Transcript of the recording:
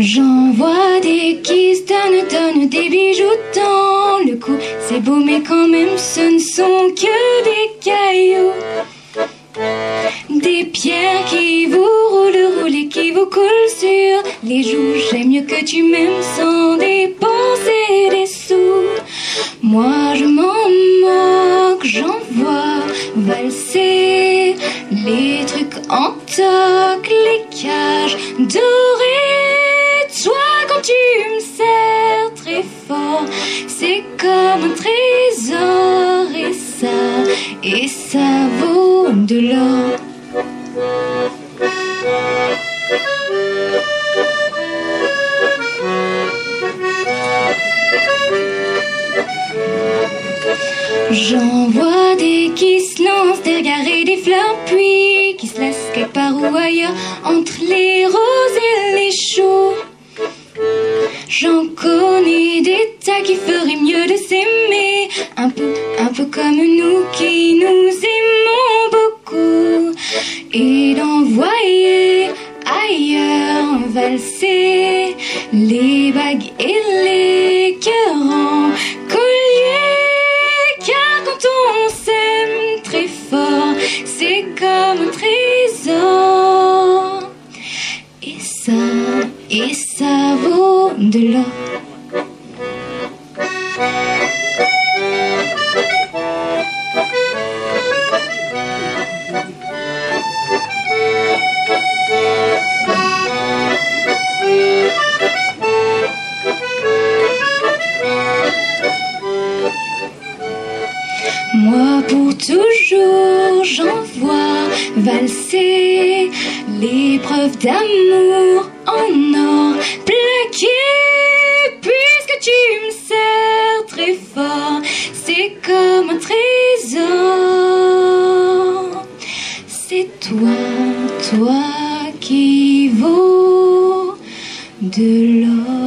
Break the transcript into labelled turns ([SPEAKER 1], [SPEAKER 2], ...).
[SPEAKER 1] J'en vois des qui se donnent des bijoux dans le cou. C'est beau mais quand même ce ne sont que des cailloux. Des pierres qui vous roulent et qui vous coulent sur les joues. J'aime mieux que tu m'aimes sans dépenser des sous. Moi je m'en moque, j'en vois valser les trucs en toc, les cages dorées. Toi quand tu me serres très fort, c'est comme un trésor et ça vaut de l'or. J'en vois des qui se lancent des regards et des fleurs, puis qui se laissent quelque part ou ailleurs entre les roses et les choux. J'en connais des tas qui feraient mieux de s'aimer un peu comme nous qui nous aimons beaucoup, et d'envoyer ailleurs valser les bagues et les cœurs en collier. Car quand on s'aime très fort, c'est comme un trésor, et ça vaut de l'or. Moi pour toujours j'en vois valser les preuves d'amour en or plaqué. Puisque tu me serres très fort, c'est comme un trésor. C'est toi qui vaut de l'or.